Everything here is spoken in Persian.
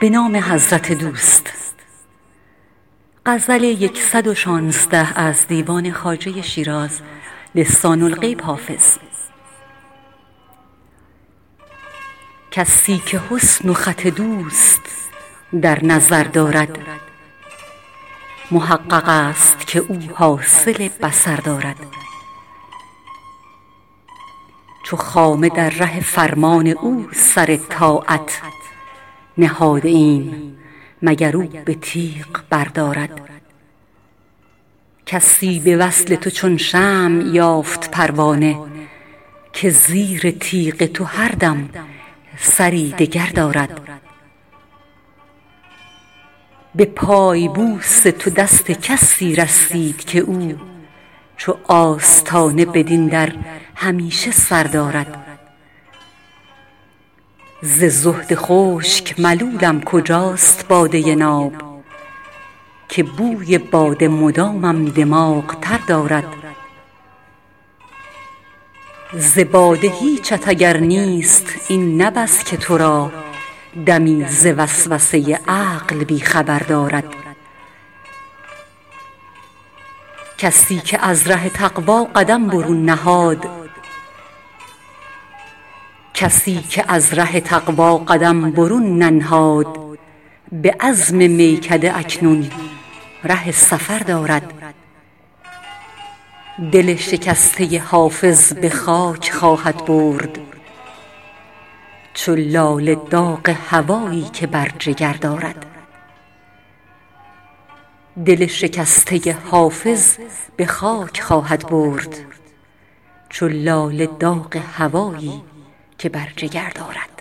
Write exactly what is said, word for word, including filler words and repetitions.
به نام حضرت دوست. غزل صد و شانزده از دیوان خواجه شیراز لسان الغیب حافظ. کسی که حسن و خط دوست در نظر دارد، محقق است که او حاصل بصر دارد. چو خامه در ره فرمان او سر طاعت نهاده ایم، مگر او به تیغ بردارد. کسی به وصل تو چون شمع یافت پروانه، که زیر تیغ تو هر دم سری دگر دارد. به پای بوس تو دست کسی رسید که او چو آستانه بدین در همیشه سر دارد. ز زهد خشک ملولم کجاست باده ناب، که بوی باده مدامم دماغ تر دارد. ز باده هیچت اگر نیست این نه بس که تو را دمی ز وسوسه عقل بی خبر دارد. کسی که از ره تقوا قدم برون نهاد، کسی که از ره تقوا قدم برون ننهاد، به عزم میکده اکنون ره سفر دارد. دل شکسته حافظ به خاک خواهد برد، چو لاله داغ هوایی که بر جگر دارد. دل شکسته حافظ به خاک خواهد برد، چو لاله داغ هوایی که بر جگر دارد.